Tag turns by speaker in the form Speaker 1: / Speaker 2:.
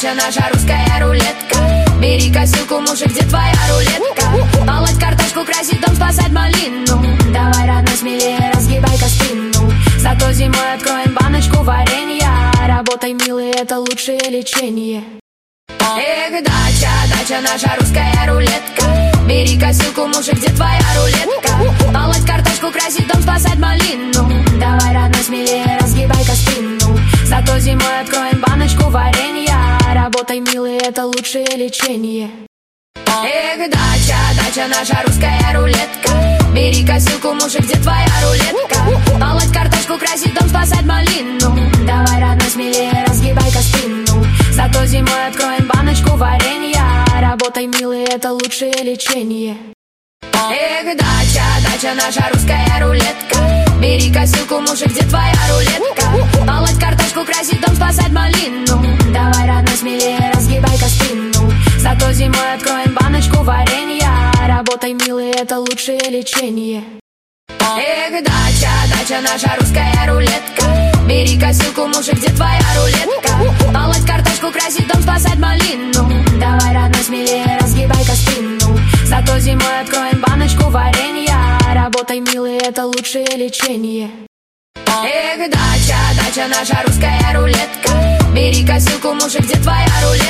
Speaker 1: дача наша русская рулетка. Бери косилку, мужик, где твоя рулетка? Полоть картошку, красить дом, спасать малину. Давай, родной, смелее, разгибай-ка спину. Зато зимой откроем баночку варенья. Работай, милый, это лучшее лечение. Эх, дача, дача наша русская рулетка. Бери косилку, мужик, где твоя рулетка? Полоть картошку, красить дом, спасать малину. Давай, родной, смелее, разгибай-ка спину. Зато зимой откроем баночку варенья. Работай, милый, это лучшее лечение. Эх, дача, дача наша русская рулетка. Бери косилку, мужик, где твоя рулетка? Полоть картошку, красить дом, спасать малину. Давай, родной, смелее, разгибай-ка спину. Зато зимой откроем баночку варенья. Работай, милый, это лучшее лечение. Эх, дача, дача наша русская рулетка. Бери косилку, мужик, где твоя рулетка? Полоть картошку, красить дом, спасать малину. Давай, родной, смелее, разгибай-ка спину. Зато зимой откроем баночку варенья. Работай, милый, это лучшее лечение. Эх, дача, дача наша русская рулетка. Бери косилку, мужик, где твоя рулетка? Полоть картошку, красить дом, спасать малину. Давай, родной, смелее, разгибай-ка спину. Зато зимой откроем баночку варенья. Работай, милый, это лучшее лечение. Эх, дача, дача наша русская рулетка. Бери косилку, мужик, где твоя рулетка?